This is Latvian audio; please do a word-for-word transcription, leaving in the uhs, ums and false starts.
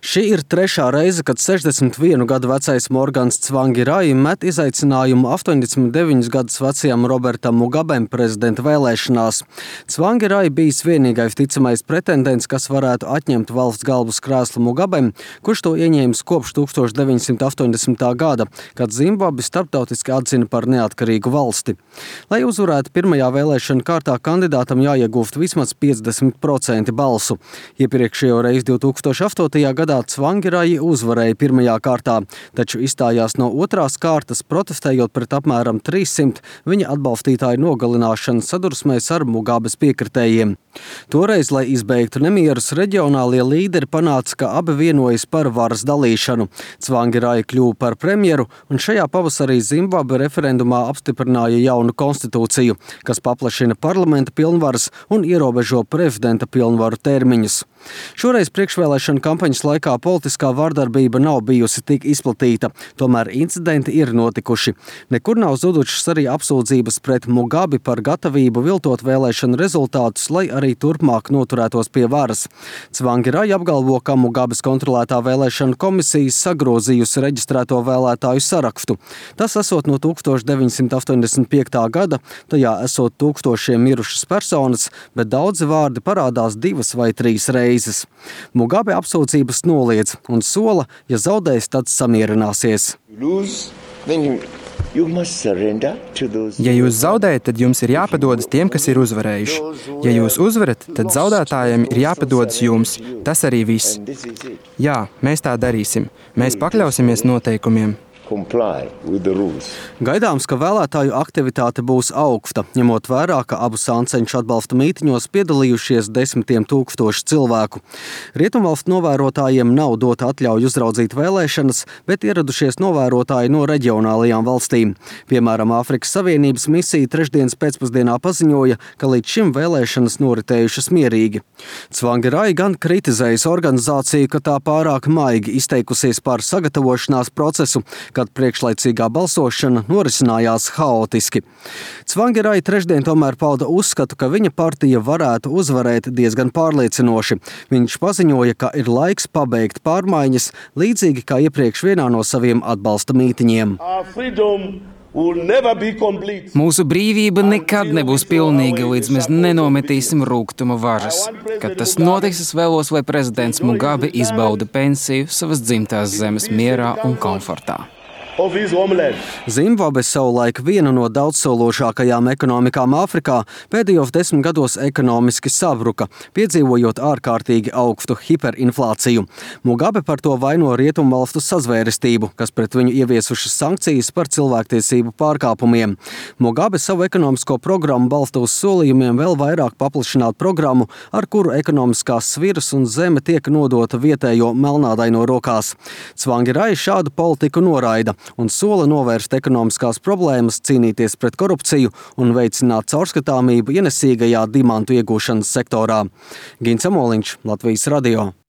Šī ir trešā reize, kad sešdesmit vienu gadu vecais Morgans Tsvangirai met izaicinājumu astoņdesmit deviņus gadus vecajam Robertam Mugabem prezidenta vēlēšanās. Tsvangirai bijis vienīgais ticamais pretendents, kas varētu atņemt valsts galvas krēslu Mugabem, kurš to ieņēmis kopš tūkstoš deviņsimt astoņdesmitā gada, kad Zimbabve starptautiski atzina par neatkarīgu valsti. Lai uzvarētu pirmajā vēlēšana kārtā, kandidātam jāiegūst vismaz piecdesmit procenti balsu. Iepriekšējo reizi divtūkstoš astotajā gadā Tsvangirai uzvarēja pirmajā kārtā, taču izstājās no otrās kārtas, protestējot pret apmēram trīssimt viņa atbalstītāju nogalināšanu sadursmēs ar Mugabes piekritējiem. Toreiz, lai izbeigtu nemierus, reģionālie līderi panāca, ka abi vienojas par varas dalīšanu. Tsvangirai kļuva par premjeru, un šajā pavasarī Zimbabve referendumā apstiprināja jaunu konstitūciju, kas paplašina parlamenta pilnvaras un ierobežo prezidenta pilnvaru termiņus. Šoreiz priekšvēlēšana kampaņas laikā politiskā vardarbība nav bijusi tik izplatīta, tomēr incidenti ir notikuši. Nekur nav zudušas arī apsūdzības pret Mugabi par gatavību viltot vēlēšanu rezultātus, lai arī turpmāk noturētos pie varas. Tsvangirai apgalvo, ka Mugabes kontrolētā vēlēšana komisija sagrozījusi reģistrēto vēlētāju sarakstu. Tas esot no tūkstoš deviņsimt astoņdesmit piektā gada, tajā esot tūkstošiem mirušas personas, bet daudzi vārdi parādās divas vai trīs reizes. Mugabe apsūdzības noliedz un sola, ja zaudēs, tad samierināsies. Ja jūs zaudējat, tad jums ir jāpadodas tiem, kas ir uzvarējuši. Ja jūs uzvarat, tad zaudētājiem ir jāpadodas jums. Tas arī viss. Jā, mēs tā darīsim. Mēs pakļausimies noteikumiem. Gaidāms, ka vēlētāju aktivitāte būs augsta, ņemot vērā, ka abu sāncenšu atbalsta mītiņos piedalījušies desmitiem tūkstoši cilvēku. Rietumvalstu novērotājiem nav dota atļauja uzraudzīt vēlēšanas, bet ieradušies novērotāji no reģionālajām valstīm. Piemēram, Āfrikas Savienības misija trešdienas pēcpusdienā paziņoja, ka līdz šim vēlēšanas noritējušas mierīgi. Tsvangirai gan kritizējas organizāciju, ka tā pārāk maigi izteikusies par sagatavošanās procesu, kad priekšlaicīgā balsošana norisinājās haotiski. Tsvangirai trešdien tomēr pauda uzskatu, ka viņa partija varētu uzvarēt diezgan pārliecinoši. Viņš paziņoja, ka ir laiks pabeigt pārmaiņas, līdzīgi kā iepriekš vienā no saviem atbalsta mītiņiem. Mūsu brīvība nekad nebūs pilnīga, līdz mēs nenometīsim rūgtuma važas. Kad tas notiks, es vēlos, lai prezidents Mugabe izbauda pensiju savas dzimtās zemes mierā un komfortā. Zimbabve savulaik viena no daudzsološākajām ekonomikām Āfrikā pēdējos desmit gados ekonomiski sabruka, piedzīvojot ārkārtīgi augstu hiperinflāciju. Mugabe par to vaino rietumvalstu sazvērestību, kas pret viņu ieviesušas sankcijas par cilvēktiesību pārkāpumiem. Mugabe savu ekonomisko programmu balsta uz solījumiem vēl vairāk paplašināt programmu, ar kuru ekonomiskās sviras un zeme tiek nodota vietējo melnādaino rokās. Tsvangirai šādu politiku noraida un sola novērst ekonomiskās problēmas, cīnīties pret korupciju un veicināt caurskatāmību ienesīgajā dimantu iegūšanas sektorā. Gins Amoliņš, Latvijas radio.